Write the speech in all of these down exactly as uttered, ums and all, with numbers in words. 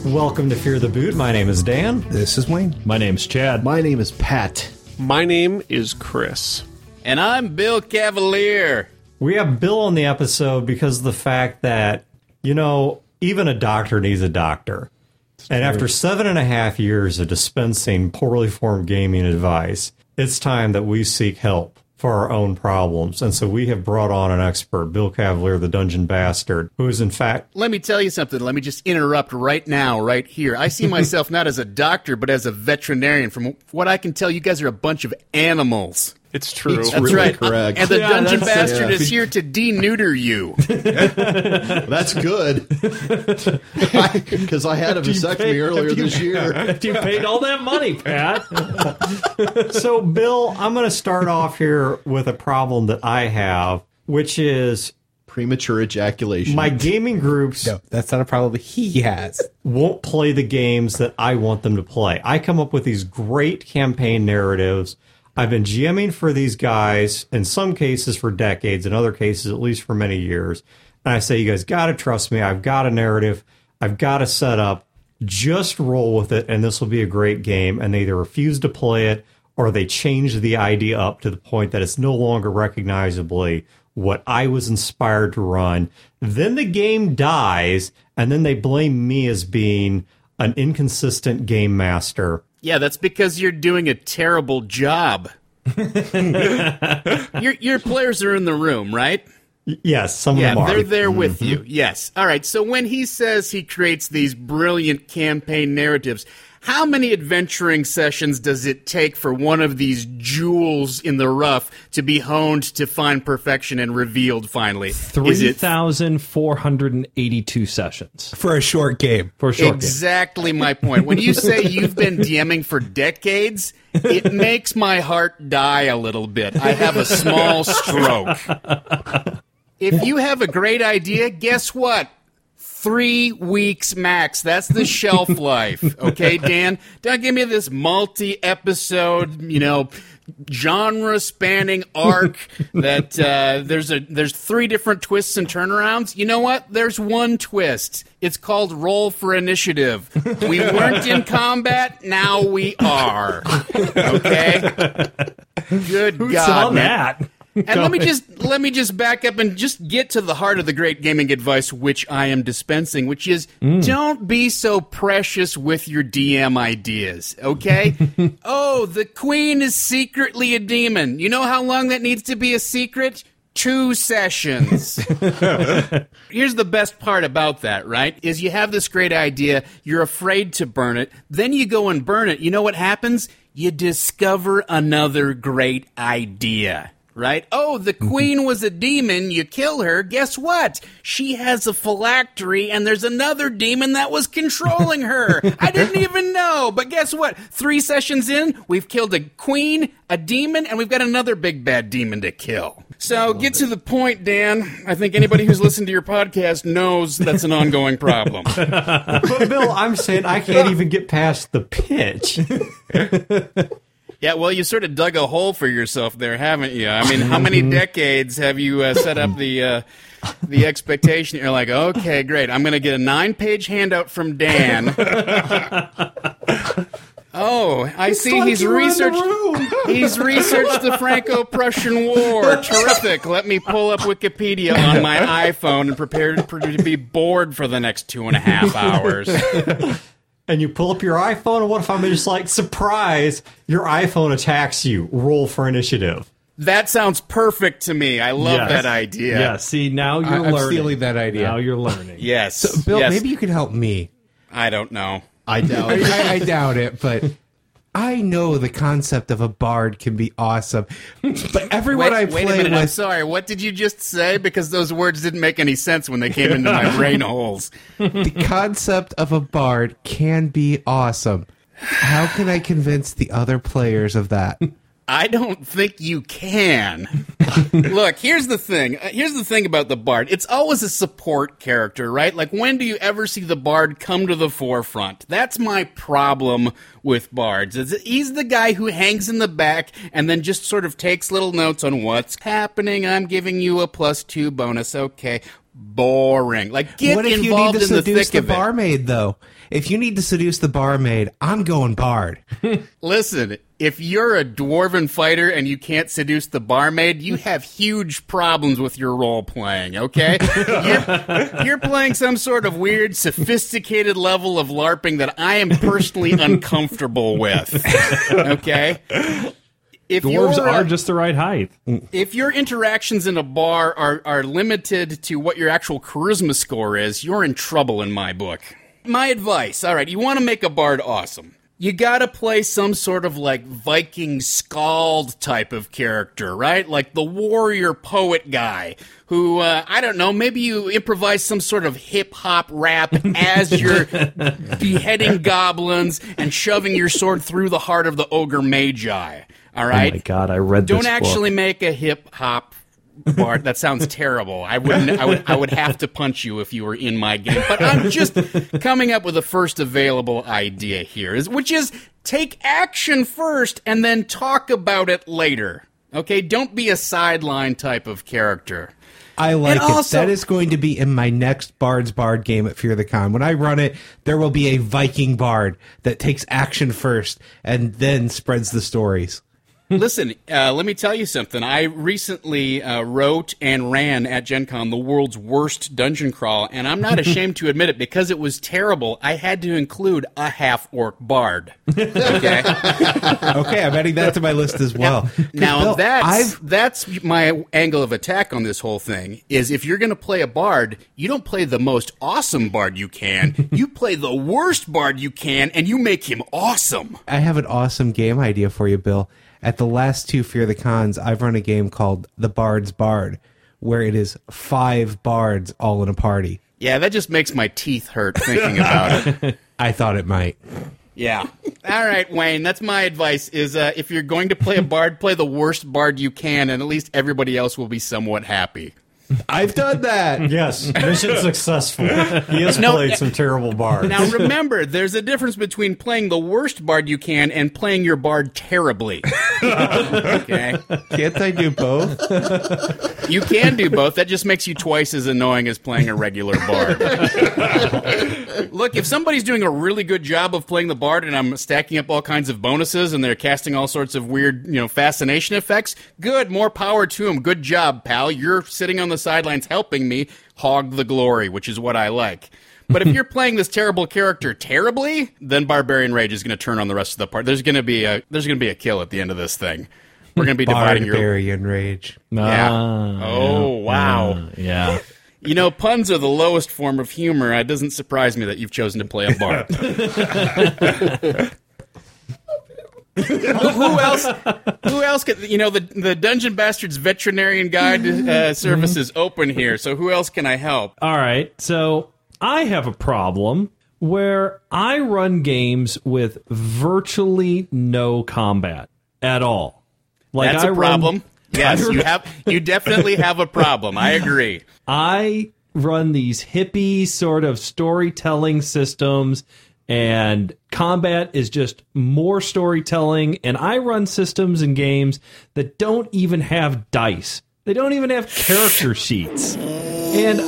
Welcome to Fear the Boot. My name is Dan. This is Wayne. My name's Chad. My name is Pat. My name is Chris. And I'm Bill Cavalier. We have Bill on the episode because of the fact that, you know, even a doctor needs a doctor. And after seven and a half years of dispensing poorly formed gaming advice, it's time that we seek help for our own problems. And so we have brought on an expert, Bill Cavalier, the Dungeon Bastard, who is in fact... Let me tell you something. Let me just interrupt right now, right here. I see myself not as a doctor, but as a veterinarian. From what I can tell, you guys are a bunch of animals. It's true. It's That's really right. correct. And the Yeah, Dungeon that's- Bastard yeah. is here to deneuter you. That's good. Because I, I had a vasectomy earlier this year. If you paid all that money, Pat. So, Bill, I'm going to start off here with a problem that I have, which is Premature ejaculation. my gaming groups No, that's not a problem he has. won't play the games that I want them to play. I come up with these great campaign narratives. I've been GMing for these guys, in some cases for decades, in other cases at least for many years. And I say, you guys got to trust me. I've got a narrative. I've got a setup. Just roll with it, and this will be a great game. And they either refuse to play it, or they change the idea up to the point that it's no longer recognizably what I was inspired to run. Then the game dies, and then they blame me as being an inconsistent game master. Yeah, that's because you're doing a terrible job. your, your players are in the room, right? Y- Yes, some Yeah, of them are. they're there with you. Yes. All right, so when he says he creates these brilliant campaign narratives, how many adventuring sessions does it take for one of these jewels in the rough to be honed to find perfection and revealed finally? Is three it thousand four hundred eighty-two sessions For a short game. for a short game. exactly my point? When you say you've been DMing for decades, it makes my heart die a little bit. I have a small stroke. If you have a great idea, guess what? Three weeks max. That's the shelf life. Okay, Dan? Don't give me this multi-episode, you know, genre-spanning arc that uh, there's a there's three different twists and turnarounds. You know what? There's one twist. It's called Roll for Initiative. We weren't in combat. Now we are. Okay? Good Who's God, on man. that? And let me just let me just back up and just get to the heart of the great gaming advice which I am dispensing, which is don't be so precious with your D M ideas, okay? Oh, the queen is secretly a demon. You know how long that needs to be a secret? Two sessions. Here's the best part about that, right? Is you have this great idea, you're afraid to burn it, then you go and burn it. You know what happens? You discover another great idea. Right? Oh, the queen was a demon. You kill her. Guess what? She has a phylactery, and there's another demon that was controlling her. I didn't even know. But guess what? Three sessions in, we've killed a queen, a demon, and we've got another big bad demon to kill. So get to the point, Dan. I think anybody who's listened to your podcast knows that's an ongoing problem. But, Bill, I'm saying I can't even get past the pitch. Yeah, well, you sort of dug a hole for yourself there, haven't you? I mean, how many decades have you uh, set up the uh, the expectation? You're like, okay, great. I'm going to get a nine-page handout from Dan. Oh, I see. like He's you were in the researched. room. He's researched the Franco-Prussian War. Terrific. Let me pull up Wikipedia on my iPhone and prepare to be bored for the next two and a half hours. And you pull up your iPhone, and what if I'm just like, surprise, your iPhone attacks you. Roll for initiative. That sounds perfect to me. I love Yes. that idea. Yeah, see, now you're I- I'm learning. stealing that idea. Now you're learning. Yes. So, Bill, yes. maybe you could help me. I don't know. I doubt it. I, I doubt it, but I know the concept of a bard can be awesome. But everyone Wait, I wait play a minute. I'm with, sorry. What did you just say? Because those words didn't make any sense when they came into my brain holes. the concept of a bard can be awesome. How can I convince the other players of that? I don't think you can. Look, here's the thing. Uh, Here's the thing about the bard. It's always a support character, right? Like, when do you ever see the bard come to the forefront? That's my problem with bards. Is that he's the guy who hangs in the back and then just sort of takes little notes on what's happening. I'm giving you a plus two bonus. Okay. boring. Like, get what if you need involved to in the seduce thick the of it. barmaid, though? If you need to seduce the barmaid, I'm going bard. Listen, if you're a dwarven fighter and you can't seduce the barmaid, you have huge problems with your role playing, okay? You're, you're playing some sort of weird, sophisticated level of LARPing that I am personally uncomfortable with, okay? If Dwarves you're, are uh, just the right height. If your interactions in a bar are, are limited to what your actual charisma score is, you're in trouble in my book. My advice, all right, you want to make a bard awesome. You gotta play some sort of, like, Viking skald type of character, right? Like the warrior poet guy who, uh, I don't know, maybe you improvise some sort of hip-hop rap as you're beheading goblins and shoving your sword through the heart of the ogre magi, all right? Oh my god, I read Don't this book. actually make a hip-hop bard. That sounds terrible. I wouldn't. I would. I would have to punch you if you were in my game. But I'm just coming up with the first available idea here, is which is take action first and then talk about it later. Okay, don't be a sideline type of character. I like And it. also- That is going to be in my next Bard's Bard game at Fear the Con. When I run it, there will be a Viking bard that takes action first and then spreads the stories. Listen, uh, let me tell you something. I recently uh, wrote and ran at Gen Con the world's worst dungeon crawl, and I'm not ashamed to admit it because it was terrible. I had to include a half-orc bard. Okay? Okay, I'm adding that to my list as well. 'Cause, Now, Bill, that's, I've that's my angle of attack on this whole thing, is if you're going to play a bard, you don't play the most awesome bard you can. You play the worst bard you can, and you make him awesome. I have an awesome game idea for you, Bill. At the last two Fear the Cons, I've run a game called The Bard's Bard, where it is five bards all in a party. Yeah, that just makes my teeth hurt thinking about it. I thought it might. Yeah. All right, Wayne, that's my advice, is uh, if you're going to play a bard, play the worst bard you can, and at least everybody else will be somewhat happy. I've done that. Yes, mission successful. He has No, played uh, some terrible bards. Now, remember, there's a difference between playing the worst bard you can and playing your bard terribly. Okay? Can't I do both? You can do both. That just makes you twice as annoying as playing a regular bard. Look, if somebody's doing a really good job of playing the bard and I'm stacking up all kinds of bonuses and they're casting all sorts of weird, you know, fascination effects, good, more power to them. Good job, pal. You're sitting on the sidelines helping me hog the glory, which is what I like. But if you're playing this terrible character terribly, then Barbarian Rage is going to turn on the rest of the part. There's going to be a there's going to be a kill at the end of this thing. We're going to be dividing your Barbarian Rage. yeah. Ah, Oh, wow. uh, yeah. You know, puns are the lowest form of humor. It doesn't surprise me that you've chosen to play a bard. Who else? Who else could? You know, the the Dungeon Bastards Veterinarian Guide uh, service is open here. So who else can I help? All right. So I have a problem where I run games with virtually no combat at all. Like That's I a run- problem. Yes, you have. You definitely have a problem. I agree. I run these hippie sort of storytelling systems, and combat is just more storytelling. And I run systems and games that don't even have dice. They don't even have character sheets. And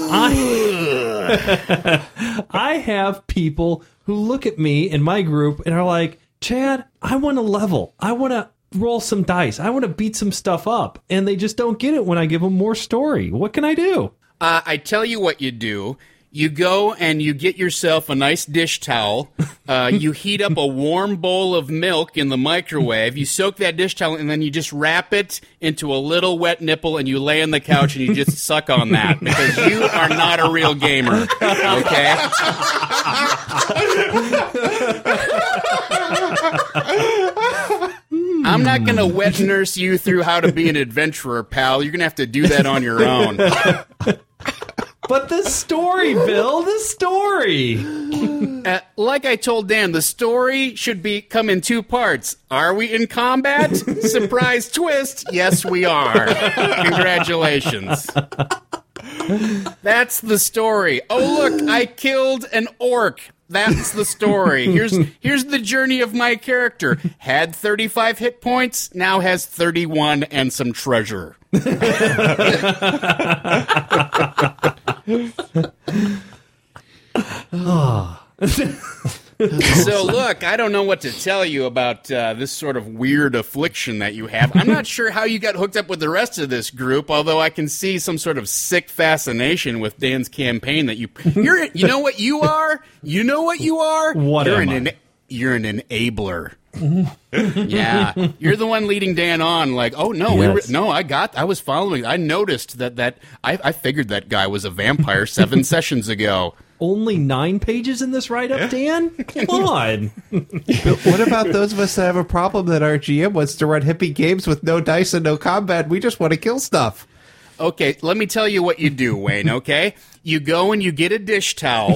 I I have people who look at me in my group and are like, Chad, I want to level. I want to roll some dice. I want to beat some stuff up. And they just don't get it when I give them more story. What can I do? Uh, I tell you what you do. You go and you get yourself a nice dish towel. Uh, you heat up a warm bowl of milk in the microwave. You soak that dish towel, and then you just wrap it into a little wet nipple, and you lay on the couch and you just suck on that because you are not a real gamer. Okay? I'm not going to wet nurse you through how to be an adventurer, pal. You're going to have to do that on your own. But the story, Bill, the story. Uh, like I told Dan, the story should be come in two parts. Are we in combat? Surprise twist. Yes, we are. Congratulations. That's the story. Oh, look, I killed an orc. That's the story. Here's here's the journey of my character. Had thirty-five hit points, now has thirty-one and some treasure. So, look, I don't know what to tell you about uh, this sort of weird affliction that you have. I'm not sure how you got hooked up with the rest of this group, although I can see some sort of sick fascination with Dan's campaign that you... You're, you know what you are? You know what you are? What you're am an, I? You're an enabler. Yeah, you're the one leading Dan on. Like, oh no, we were, Yes. no, I got, I was following. I noticed that that I, I figured that guy was a vampire seven sessions ago. Only nine pages in this write-up, Dan? Come on. What about those of us that have a problem that our G M wants to run hippie games with no dice and no combat? We just want to kill stuff. Okay, let me tell you what you do, Wayne, okay? You go and you get a dish towel,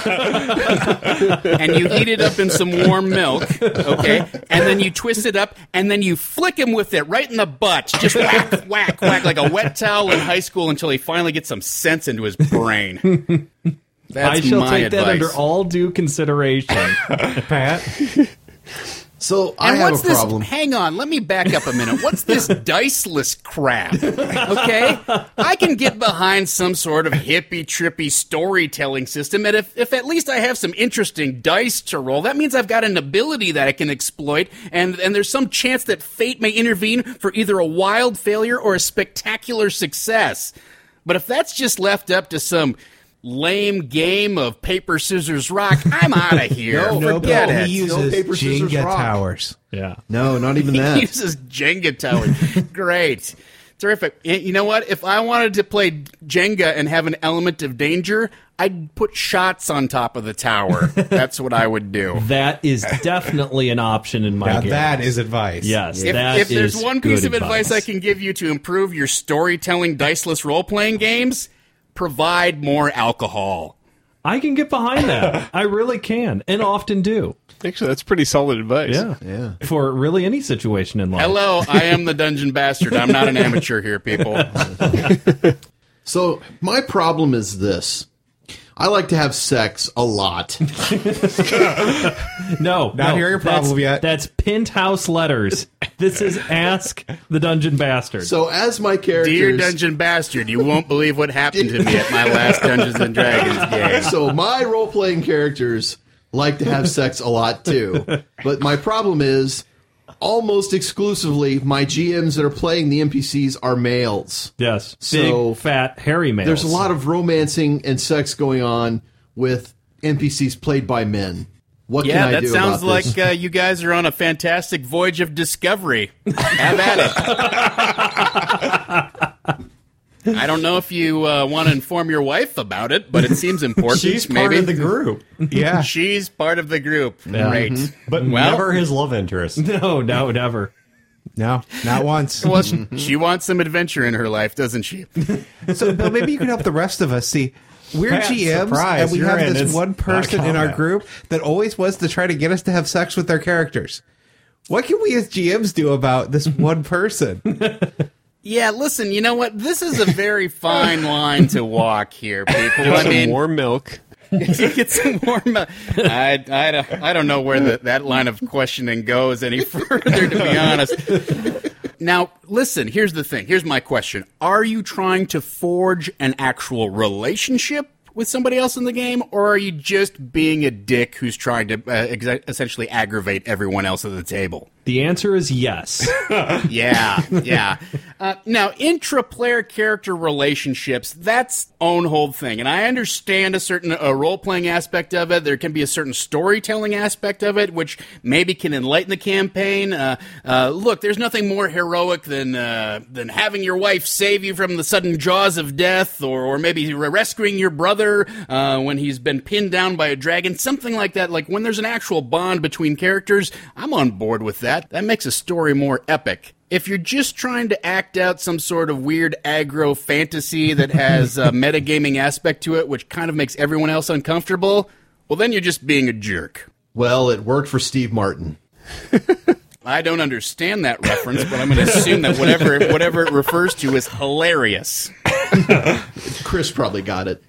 and you heat it up in some warm milk, okay? And then you twist it up, and then you flick him with it right in the butt. Just whack, whack, whack, like a wet towel in high school until he finally gets some sense into his brain. That's I shall my take advice. that under all due consideration. Pat? So I And have what's a this? problem. Hang on, let me back up a minute. What's this diceless crap? Okay, I can get behind some sort of hippie trippy storytelling system, and if, if at least I have some interesting dice to roll, that means I've got an ability that I can exploit, and and there's some chance that fate may intervene for either a wild failure or a spectacular success. But if that's just left up to some lame game of paper, scissors, rock, I'm out of here. No, Forget no, it. He No uses paper, scissors, Jenga rock. towers. Yeah. No, not even He that. uses Jenga towers. Great. Terrific. Y- You know what? If I wanted to play Jenga and have an element of danger, I'd put shots on top of the tower. That's what I would do. That is definitely an option in my Now game. that is advice. Yes, If, that if there's is one piece good of advice I can give you to improve your storytelling diceless role-playing games, provide more alcohol. I can get behind that. I really can, and often do. Actually, that's pretty solid advice. Yeah. Yeah. For really any situation in life. Hello, I am the Dungeon Bastard. I'm not an amateur here, people. So my problem is this. I like to have sex a lot. No, Not no, hearing your problem that's, yet. That's Penthouse Letters. This is Ask the Dungeon Bastard. So as my characters, Dear Dungeon Bastard, you won't believe what happened to me at my last Dungeons and Dragons game. so my role-playing characters like to have sex a lot too. But my problem is almost exclusively my G Ms that are playing the N P Cs are males. Yes, So, big, fat, hairy males. There's a lot of romancing and sex going on with N P Cs played by men. What Yeah, can I that do sounds about like this? uh, you guys are on a fantastic voyage of discovery. Have at it. I don't know if you uh, want to inform your wife about it, but it seems important. She's maybe. part of the group, Yeah. She's part of the group. Great. but Well- never his love interest. No, no, never. No, not once. Well, she, she wants some adventure in her life, doesn't she? So, Bill, maybe you can help the rest of us see. We're Pat, G Ms, surprise, and we you're have in. this It's one not person in our combat. group that always wants to try to get us to have sex with their characters. What can we as G Ms do about this one person? Yeah, listen, you know what? This is a very fine line to walk here, people. I Some mean, warm milk. get some more. milk. I, I, don't, I don't know where the, that line of questioning goes any further, to be honest. Now, listen, here's the thing. Here's my question. Are you trying to forge an actual relationship with somebody else in the game, or are you just being a dick who's trying to uh, ex- essentially aggravate everyone else at the table? The answer is yes. Yeah, yeah. Uh, now, intra-player character relationships, that's own whole thing. And I understand a certain uh, role-playing aspect of it. There can be a certain storytelling aspect of it, which maybe can enlighten the campaign. Uh, uh, look, there's nothing more heroic than uh, than having your wife save you from the sudden jaws of death, or, or maybe rescuing your brother uh, when he's been pinned down by a dragon, something like that. Like when there's an actual bond between characters, I'm on board with that. That makes a story more epic. If you're just trying to act out some sort of weird aggro fantasy that has a metagaming aspect to it, which kind of makes everyone else uncomfortable, well, then you're just being a jerk. Well, it worked for Steve Martin. I don't understand that reference, but I'm going to assume that whatever whatever it refers to is hilarious. Chris probably got it.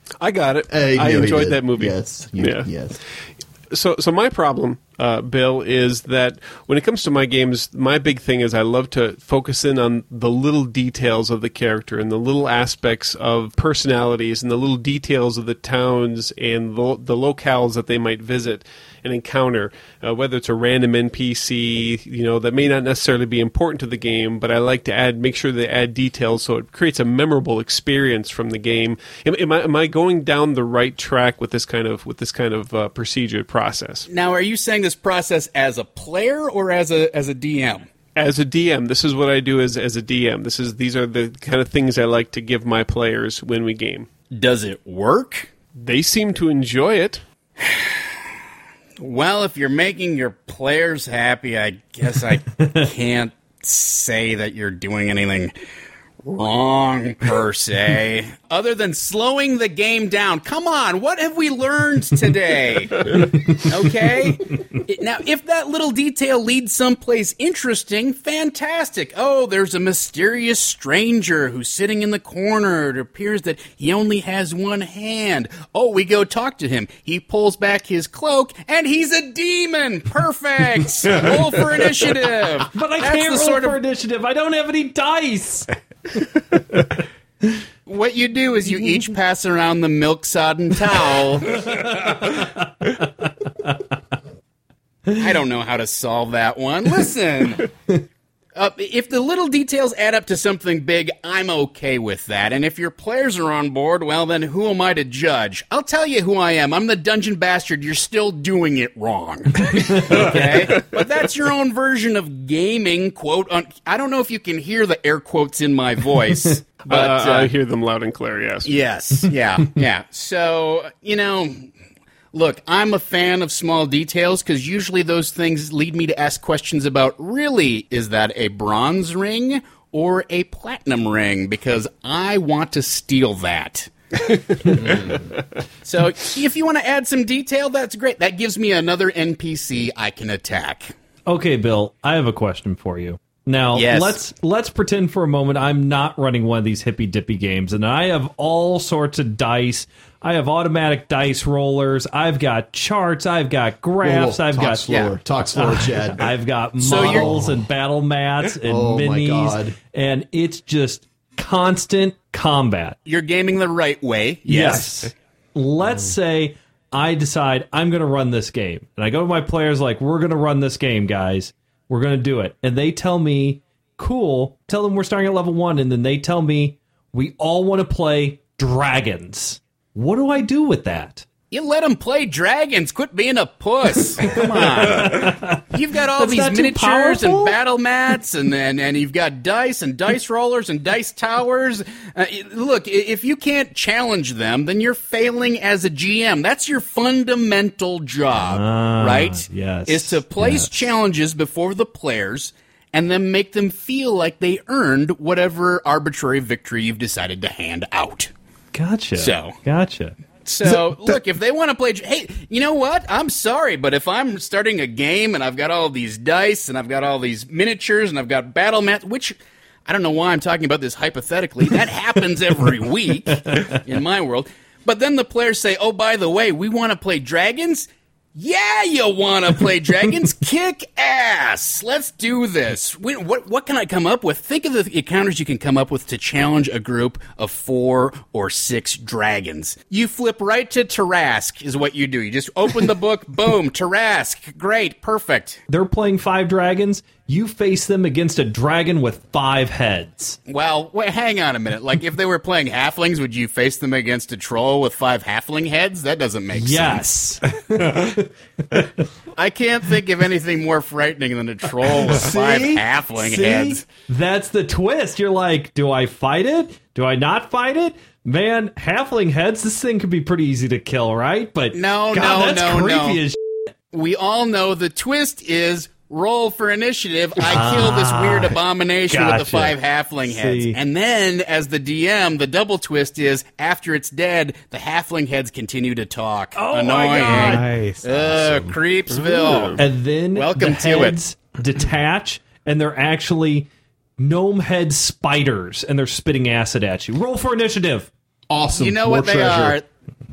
I got it. I, I knew he enjoyed did. that movie. Yes. You- Yeah. Yes. So, so my problem, uh, Bill, is that when it comes to my games, my big thing is I love to focus in on the little details of the character and the little aspects of personalities and the little details of the towns and the, the locales that they might visit and encounter, uh, whether it's a random N P C, you know, that may not necessarily be important to the game, but I like to add, make sure they add details so it creates a memorable experience from the game. Am, am I am I going down the right track with this kind of with this kind of uh, procedure process? Now, are you saying this process as a player or as a as a D M? As a D M, this is what I do as as a D M. This is these are the kind of things I like to give my players when we game. Does it work? They seem to enjoy it. Well, if you're making your players happy, I guess I can't say that you're doing anything wrong, per se, other than slowing the game down. Come on, what have we learned today? Okay? Now, if that little detail leads someplace interesting, fantastic. Oh, there's a mysterious stranger who's sitting in the corner. It appears that he only has one hand. Oh, we go talk to him. He pulls back his cloak, and he's a demon. Perfect. Roll for initiative. But I That's can't the roll sort for of- initiative. I don't have any dice. What you do is you each pass around the milk-sodden towel. I don't know how to solve that one. Listen, uh, if the little details add up to something big, I'm okay with that. And if your players are on board, well, then who am I to judge? I'll tell you who I am. I'm the dungeon bastard. You're still doing it wrong. Okay? But that's your own version of gaming, quote. Un- I don't know if you can hear the air quotes in my voice. But uh, uh, I hear them loud and clear, yes. Yes, yeah, yeah. So, you know, look, I'm a fan of small details because usually those things lead me to ask questions about, really, is that a bronze ring or a platinum ring? Because I want to steal that. mm. So if you want to add some detail, that's great. That gives me another N P C I can attack. Okay, Bill, I have a question for you. Now, Yes. let's let's pretend for a moment I'm not running one of these hippy dippy games, and I have all sorts of dice. I have automatic dice rollers. I've got charts. I've got graphs. Whoa, whoa, I've talk got slower. yeah. Talk slower, Chad. I've got So you're- models and battle mats and Oh, my minis, God. and it's just constant combat. You're gaming the right way. Yes. Let's say I decide I'm going to run this game, and I go to my players like, "We're going to run this game, guys. We're going to do it." And they tell me, "Cool." Tell them we're starting at level one, and then they tell me we all want to play dragons. What do I do with that? You let them play dragons. Quit being a puss. Come on. You've got all That's these not too miniatures and powerful? battle mats, and, and and you've got dice and dice rollers and dice towers. Uh, look, i- if you can't challenge them, then you're failing as a G M. That's your fundamental job, Ah, right? yes, Is to place yes. challenges before the players and then make them feel like they earned whatever arbitrary victory you've decided to hand out. Gotcha. So. Gotcha. So, look, if they want to play... Hey, you know what? I'm sorry, but if I'm starting a game and I've got all these dice and I've got all these miniatures and I've got battle mats, which... I don't know why I'm talking about this hypothetically. That happens every week in my world. But then the players say, oh, by the way, we want to play dragons? Yeah, you want to play dragons? Kick ass! Let's do this. We, what, what can I come up with? Think of the encounters you can come up with to challenge a group of four or six dragons. You flip right to Tarask is what you do. You just open the book, boom, Tarask. Great, perfect. They're playing five dragons. You face them against a dragon with five heads. Well, wait, hang on a minute. Like, if they were playing halflings, would you face them against a troll with five halfling heads? That doesn't make sense. Yes. I can't think of anything more frightening than a troll with five See? halfling See? heads. That's the twist. You're like, do I fight it? Do I not fight it? Man, halfling heads, this thing could be pretty easy to kill, right? But No, God, no, that's no, creepy no. as We all know the twist is roll for initiative. I kill this weird abomination with the gotcha. five halfling heads. See. And then, as the D M, the double twist is after it's dead, the halfling heads continue to talk. Oh my Annoying. God. Nice. Uh, Creepsville. And then Welcome the to it. heads detach, and they're actually gnome head spiders, and they're spitting acid at you. Roll for initiative. Awesome. You know More what they treasure. are?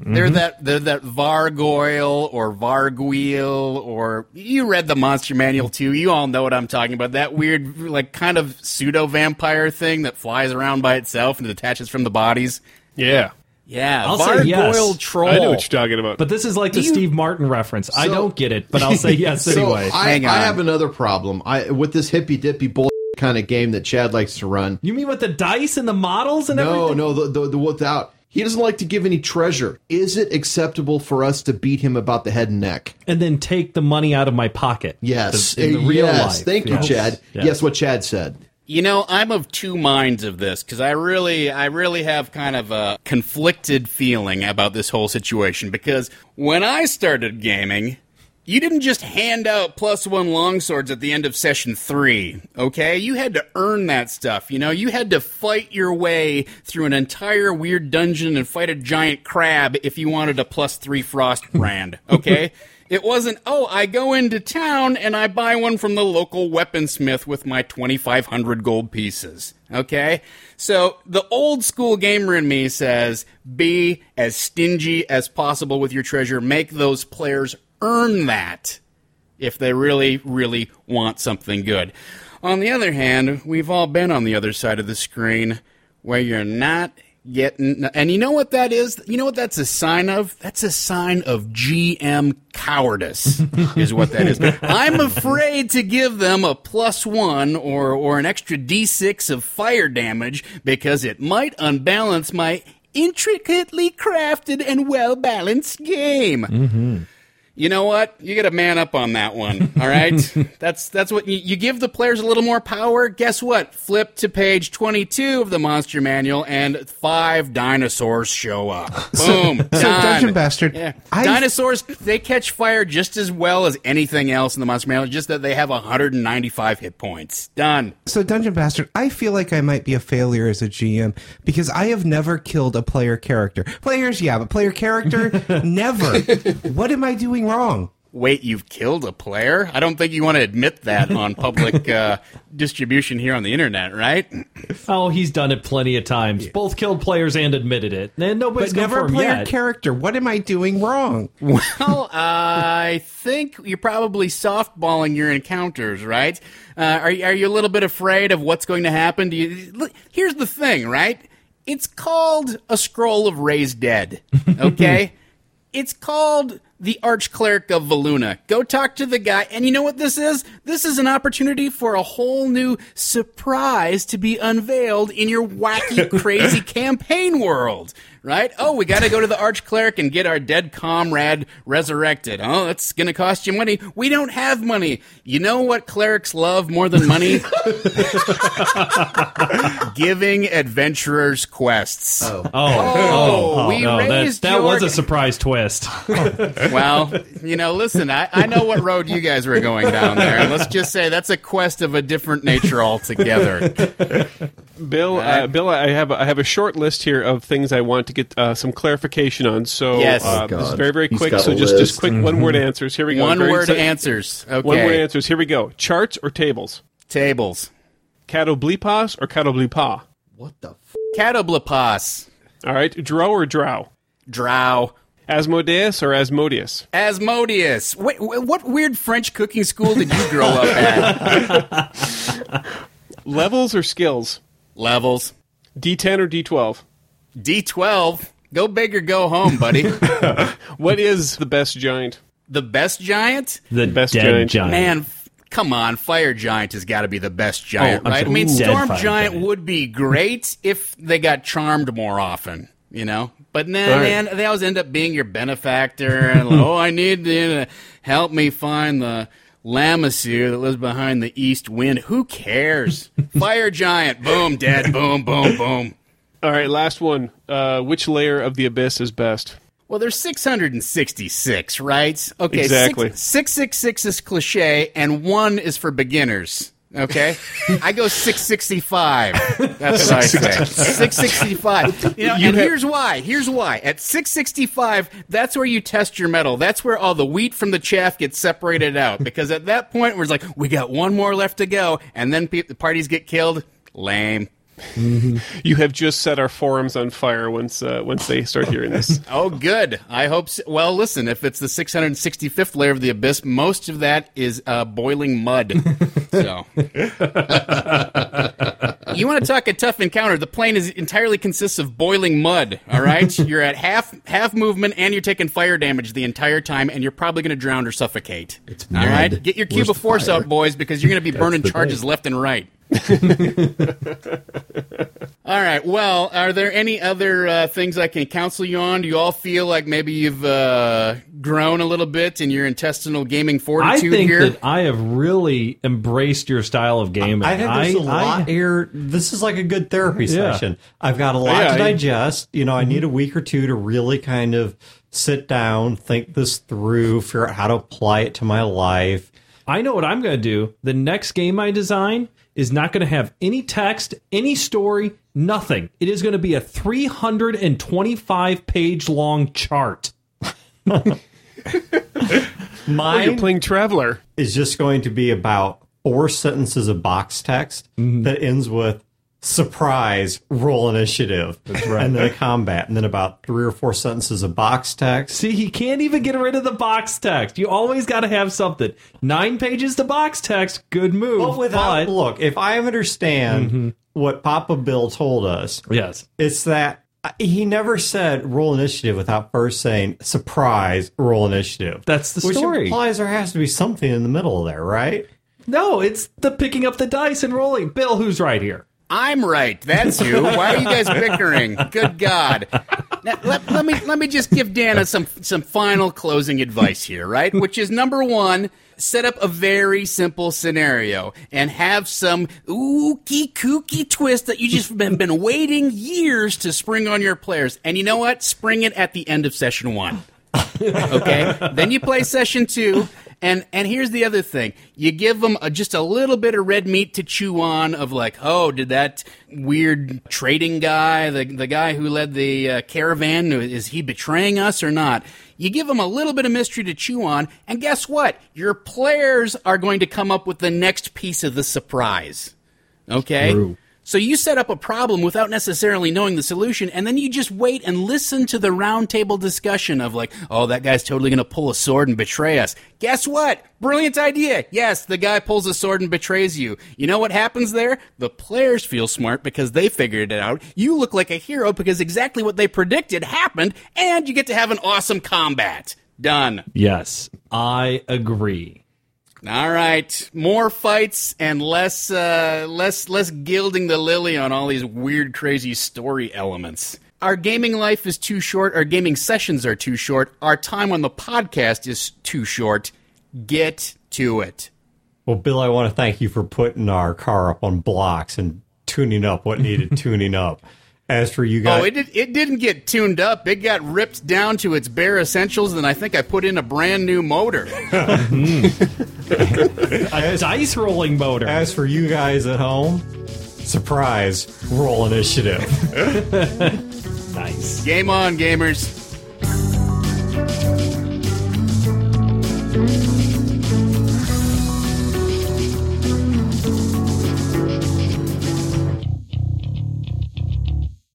They're that they're that Vargoyle or Varguil, or you read the Monster Manual too. You all know what I'm talking about. That weird, like, kind of pseudo vampire thing that flies around by itself and detaches from the bodies. Yeah. Yeah, I'll say Vargoyle yes. troll. I know what you're talking about. But this is like the Do you- Steve Martin reference. I So- don't get it, but I'll say yes So anyway. I, Hang I on. have another problem. I with this hippy dippy bull kind of game that Chad likes to run. You mean with the dice and the models and No, everything? no, the, the the without. He doesn't like to give any treasure. Is it acceptable for us to beat him about the head and neck? And then take the money out of my pocket. Yes. The- in the Uh, real yes. life. Thank you, Yes. Chad. Yes. Yes, what Chad said. You know, I'm of two minds of this because I really, I really have kind of a conflicted feeling about this whole situation. Because when I started gaming, you didn't just hand out plus one longswords at the end of session three, okay? You had to earn that stuff, you know? You had to fight your way through an entire weird dungeon and fight a giant crab if you wanted a plus three frost brand, okay? It wasn't, oh, I go into town and I buy one from the local weaponsmith with my twenty-five hundred gold pieces, okay? So the old school gamer in me says, be as stingy as possible with your treasure. Make those players earn that if they really, really want something good. On the other hand, we've all been on the other side of the screen where you're not getting... And you know what that is? You know what that's a sign of? That's a sign of G M cowardice, is what that is. I'm afraid to give them a plus one or, or an extra D six of fire damage because it might unbalance my intricately crafted and well-balanced game. Mm-hmm. You know what? You got to man up on that one, all right? that's that's what you, you give the players a little more power. Guess what? Flip to page twenty-two of the Monster Manual, and five dinosaurs show up. Boom, done. So, Dungeon Bastard, Yeah. I've- Dinosaurs, they catch fire just as well as anything else in the Monster Manual, just that they have one hundred ninety-five hit points. Done. So, Dungeon Bastard, I feel like I might be a failure as a G M because I have never killed a player character. Players, yeah, but player character, never. What am I doing wrong? Wait, you've killed a player? I don't think you want to admit that on public uh, distribution here on the internet, right? Oh, he's done it plenty of times. Both killed players and admitted it. And nobody's But come never for a him player yet. character. What am I doing wrong? Well, I think you're probably softballing your encounters, right? Uh, are, are you a little bit afraid of what's going to happen? Do you, look, here's the thing, right? It's called a Scroll of Raised Dead, okay? It's called the Archcleric of Valuna. Go talk to the guy. And you know what this is? This is an opportunity for a whole new surprise to be unveiled in your wacky, crazy campaign world. Right? Oh, we got to go to the Archcleric and get our dead comrade resurrected. Oh, that's going to cost you money. We don't have money. You know what clerics love more than money? Giving adventurers quests. Oh. Oh, oh, oh, we no, that, raised that your- was a surprise twist. Well, you know, listen, I, I know what road you guys were going down there. Let's just say that's a quest of a different nature altogether. Bill, uh, Bill, I have I have a short list here of things I want to get uh, some clarification on. So Yes. uh, Oh, this is God. very very He's quick. got So a just list. just quick one word answers. Here we go. One Very word exci- answers. Okay. One word answers. Here we go. Charts or tables? Tables. Catoblipas or catoblipa? What the f? Catoblipas. All right. Drow or drow? Drow. Asmodeus or Asmodeus? Asmodeus. Wait, wh- what weird French cooking school did you grow up at? Levels or skills? Levels. D ten or D twelve? D twelve. Go big or go home, buddy. What is the best giant? The best giant? The Best dead giant. giant. Man, f- come on. Fire giant has got to be the best giant, Oh, I'm right? I sorry. mean, Ooh. storm Dead fire giant giant. would be great if they got charmed more often, you know? But nah, All right. man, they always end up being your benefactor. And, like, oh, I need you to help me find the Lamaseer that lives behind the east wind. Who cares? Fire giant. Boom, dead. Boom, boom, boom. All right. Last one. Uh, which layer of the abyss is best? Well, there's six hundred sixty-six, right? Okay, Exactly. six six six is cliche, and one is for beginners. Okay, I go six sixty-five. That's what I say. six sixty-five. You know, and here's why. Here's why. At six sixty-five, that's where you test your metal. That's where all the wheat from the chaff gets separated out. Because at that point, we're like, we got one more left to go, and then pe- the parties get killed. Lame. You have just set our forums on fire once uh, once they start hearing this. Oh, good. I hope so. Well, listen, if it's the six hundred sixty-fifth layer of the abyss, most of that is uh, boiling mud. So, you want to talk a tough encounter? The plane is entirely consists of boiling mud. All right, you're at half half movement, and you're taking fire damage the entire time, and you're probably going to drown or suffocate. It's all mud. right. Get your cube Where's of the force fire? out, boys, because you're going to be burning the charges thing. left and right. All right. Well, are there any other uh, things I can counsel you on? Do you all feel like maybe you've uh, grown a little bit in your intestinal gaming I fortitude think here? that I have really embraced your style of gaming. I think there's a I- lot here. This is like a good therapy Yeah. session. I've got a lot Yeah, to I- digest. You know, I need a week or two to really kind of sit down, think this through, figure out how to apply it to my life. I know what I'm going to do. The next game I design is not going to have any text, any story, nothing. It is going to be a three hundred twenty-five page long chart. Oh, you're Mine playing Traveler. is just going to be about four sentences of box text that ends with surprise, roll initiative, and then a combat, and then about three or four sentences of box text. See, he can't even get rid of the box text. You always got to have something. Nine pages to box text, good move. But without, but- look, if I understand what Papa Bill told us, yes. it's that he never said roll initiative without first saying surprise, roll initiative. That's the Which story. implies there has to be something in the middle there, right? No, it's the picking up the dice and rolling. Bill, who's right here? I'm right. That's you. Why are you guys bickering? Good God. Now, let, let me let me just give Dana some some final closing advice here, right? Which is number one, set up a very simple scenario and have some ooky kooky twist that you just been been waiting years to spring on your players. And you know what? Spring it at the end of session one. Okay? Then you play session two. And and here's the other thing. You give them a, just a little bit of red meat to chew on of like, oh, did that weird trading guy, the the guy who led the uh, caravan, is he betraying us or not? You give them a little bit of mystery to chew on, and guess what? Your players are going to come up with the next piece of the surprise. Okay? True. So you set up a problem without necessarily knowing the solution, and then you just wait and listen to the roundtable discussion of like, oh, that guy's totally going to pull a sword and betray us. Guess what? Brilliant idea. Yes, the guy pulls a sword and betrays you. You know what happens there? The players feel smart because they figured it out. You look like a hero because exactly what they predicted happened, and you get to have an awesome combat. Done. Yes, I agree. All right, more fights and less, uh, less, less gilding the lily on all these weird, crazy story elements. Our gaming life is too short. Our gaming sessions are too short. Our time on the podcast is too short. Get to it. Well, Bill, I want to thank you for putting our car up on blocks and tuning up what needed tuning up. As for you guys, Oh, it did, it didn't get tuned up. It got ripped down to its bare essentials, and I think I put in a brand new motor. A dice rolling motor. as for you guys at home, surprise, roll initiative. Nice. Game on, gamers.